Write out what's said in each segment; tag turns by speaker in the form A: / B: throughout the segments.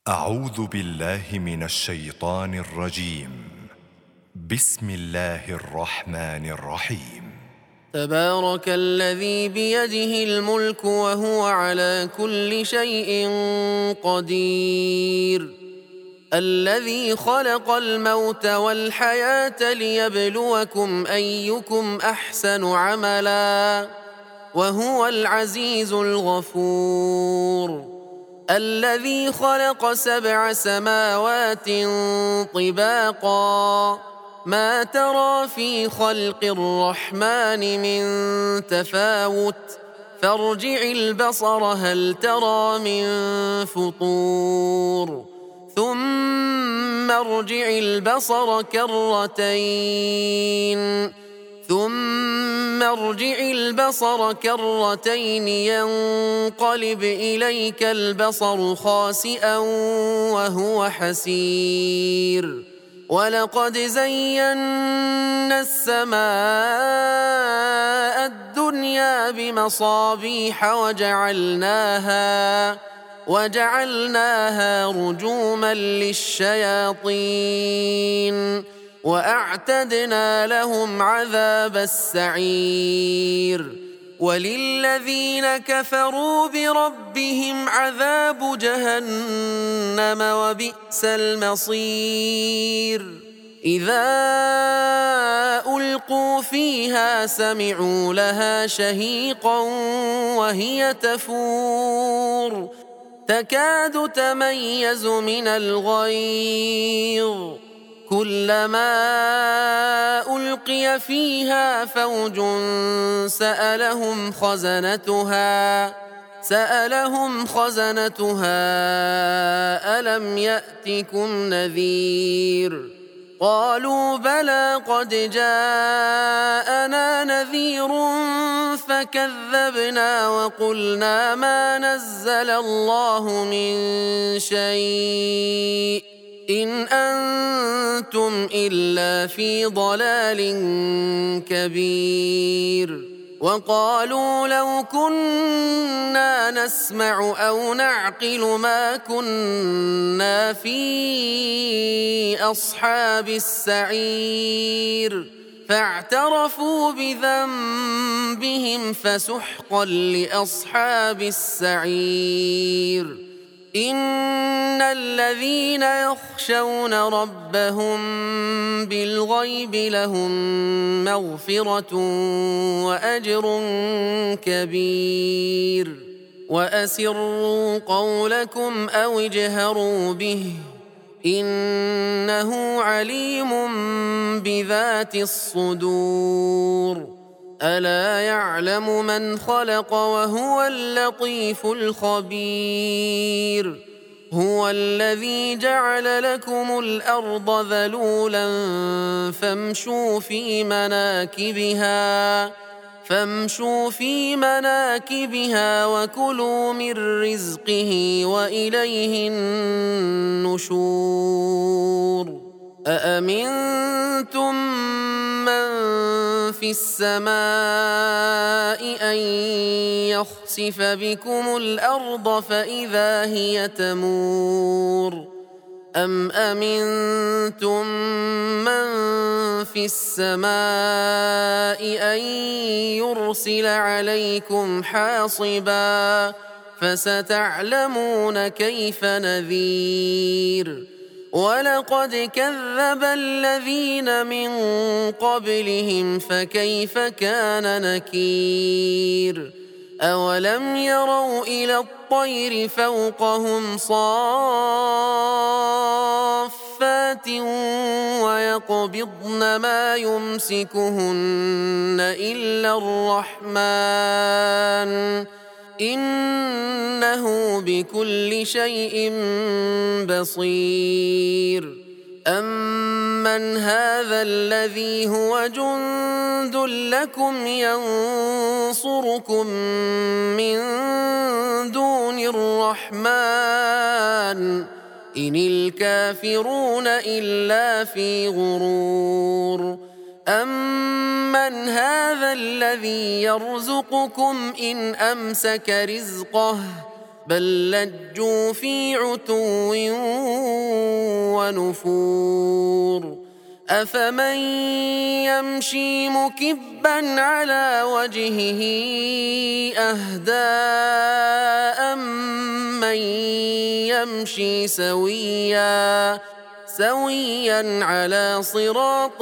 A: أعوذ بالله من الشيطان الرجيم. بسم الله الرحمن الرحيم.
B: تبارك الذي بيده الملك وهو على كل شيء قدير، الذي خلق الموت والحياة ليبلوكم أيكم أحسن عملا، وهو العزيز الغفور. الذي خلق 7 سماوات طباقا، ما ترى في خلق الرحمن من تفاوت، فارجع البصر هل ترى من فطور، ثم ارجع البصر كرتين ينقلب إليك البصر خاسئا وهو حسير. ولقد زينا السماء الدنيا بمصابيح وجعلناها رجوما للشياطين، وأعتدنا لهم عذاب السعير. وللذين كفروا بربهم عذاب جهنم وبئس المصير. إذا ألقوا فيها سمعوا لها شهيقا وهي تفور، تكاد تميز من الغيظ، كلما ألقي فيها فوج سألهم خزنتها ألم يأتكم نذير؟ قالوا بلى قد جاءنا نذير فكذبنا وقلنا ما نزل الله من شيء إن أنتم إلا في ضلال كبير. وقالوا لو كنا نسمع أو نعقل ما كنا في أصحاب السعير، فاعترفوا بذنبهم فسحقا لأصحاب السعير. إن الذين يخشون ربهم بالغيب لهم مغفرة وأجر كبير. وأسروا قولكم أو اجهروا به إنه عليم بذات الصدور. ألا يعلم من خلق وهو اللطيف الخبير. هو الذي جعل لكم الأرض ذلولا فامشوا في مناكبها وكلوا من رزقه وإليه النشور. أأمنتم من في السماء أن يخسف بكم الأرض فإذا هي تمور، أم أمنتم من في السماء أن يرسل عليكم حاصبا، فستعلمون كيف نذير. ولقد كذب الذين من قبلهم فكيف كان نكير. أولم يروا إلى الطير فوقهم صافات ويقبضن ما يمسكهن إلا الرحمن إنه بكل شيء بصير. أمن هذا الذي هو جند لكم ينصركم من دون الرحمن إن الكافرون إلا في غرور. أمن هذا الذي يرزقكم إن أمسك رزقه بل لجوا في عتو ونفور أفمن يمشي مكبا على وجهه أهدى أمن يمشي سويا على صراط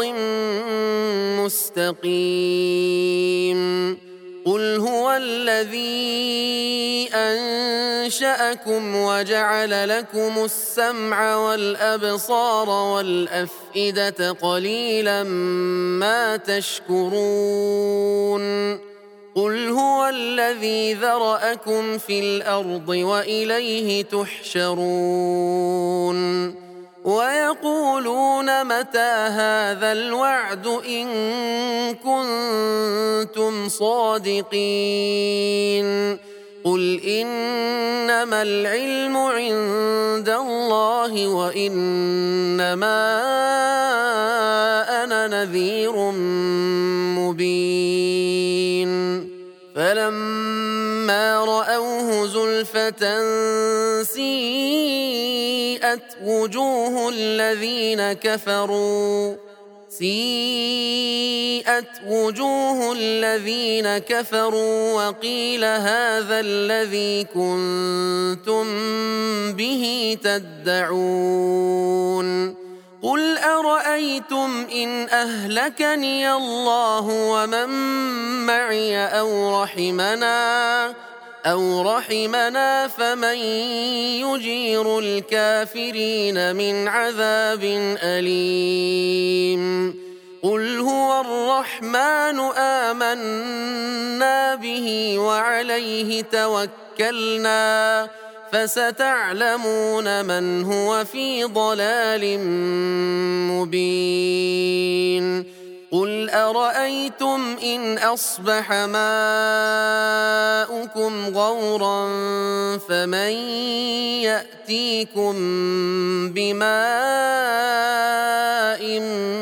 B: مستقيم قل هو الذي أنشأكم وجعل لكم السمع والأبصار والأفئدة قليلا ما تشكرون قل هو الذي ذرأكم في الأرض وإليه تحشرون ويقولون متى هذا الوعد إن كنتم صادقين قل إنما العلم عند الله وإنما أنا نذير مبين فلما رأوه زلفة سيئت وجوه الذين كفروا وقيل هذا الذي كنتم به تدعون قل أرأيتم إن أهلكني الله ومن معي أو رحمنا فمن يجير الكافرين من عذاب أليم قل هو الرحمن آمنا به وعليه توكلنا فستعلمون من هو في ضلال مبين قل أرأيتم إن أصبح ماؤكم غورا فمن يأتيكم بماء